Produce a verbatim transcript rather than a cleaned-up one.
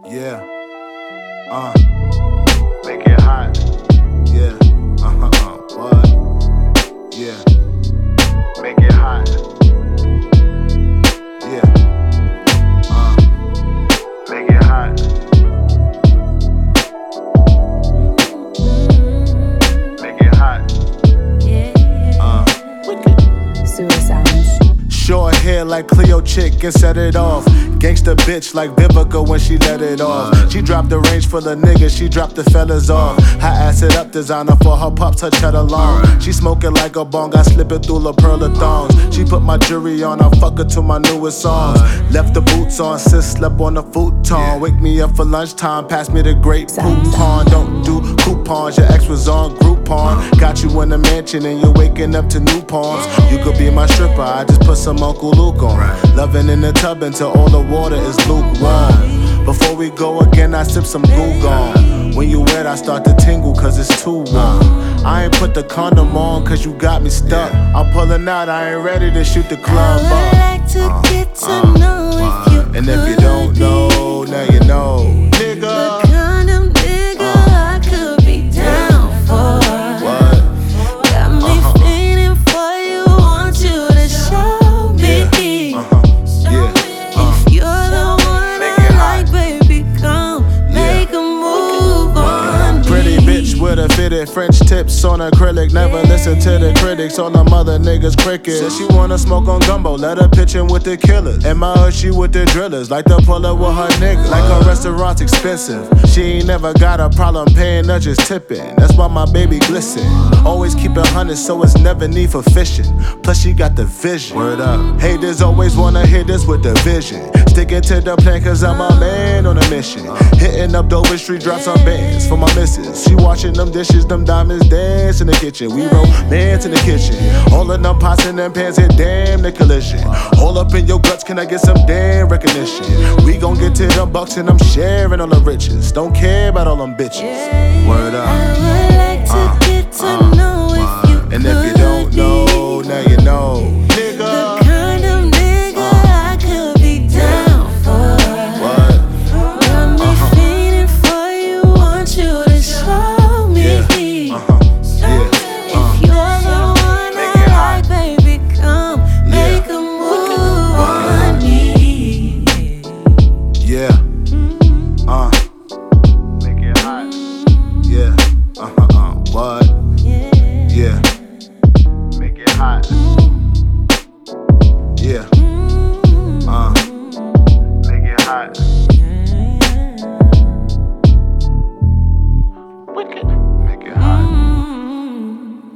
Yeah. Uh. Make it hot. Yeah. Uh-huh. Uh. What? Yeah. Make it hot. Yeah. Uh. Make it hot. Make it hot. Uh. Suicides. Short hair like Cleo chick and set it off. Gangsta bitch like Vivica when she let it off. She dropped the range full of niggas, she dropped the fellas off. Her ass it up, designer for her pops, her cheddar long. She smoking like a bong, I slip it through the pearl of thongs. She put my jewelry on, I fuck her to my newest songs. Left the boots on, sis slept on the futon. Wake me up for lunchtime, pass me the great poupon. Don't do coupons, your ex was on Groupon. Got you in the mansion and you're waking up to new pawns. You could be my stripper, I just put some Uncle Luke on. Loving in the tub until all the water is lukewarm. Before we go again, I sip some Goo Gone. When you wet, I start to tingle cause it's too warm. I ain't put the condom on cause you got me stuck. I'm pulling out, I ain't ready to shoot the club I would up. like to Uh, get to uh, know if you And if you could don't be know, now you know. the Nigga. kind of nigga I could be down for. What? Got me Uh-huh. feeling for you, want you to show me. Uh-huh. Yeah. Uh. If you're the one Make it I hot. like, baby, come make a move on me. Pretty bitch with a fitted French tips on acrylic. Never listen to the critics, all them other niggas crickets. Said she wanna smoke on gumbo, let her pitch in with the killers. In my hood, she with the drillers, like to pull up with her niggas. Like her restaurant's expensive. She ain't never got a problem paying her, just tipping. That's why my baby glisten. Always keep it hundred, so it's never need for fishing. Plus she got the vision. Word up. Haters always wanna hit us with the vision. Sticking to the plan cause I'm a man on a mission. Hitting up Dover Street, drop some bands for my missus. She washing them dishes, them diamonds dance in the kitchen. We romance in the kitchen. All of them pots and them pans hit damn the collision. All up in your guts, can I get some damn recognition? We gon' get to them bucks and I'm sharing all the riches. Don't care about all them bitches. Word up. I would like to Uh, get to uh, know if you And if you could don't be know, now you know. the Nigga. kind of nigga I could be down for. What? Got me Uh-huh. feeling for you, want you to show me. Yeah. Uh-huh. Yeah. Uh. If you're the one Make it I hot. like, baby, come make a move on me. Yeah.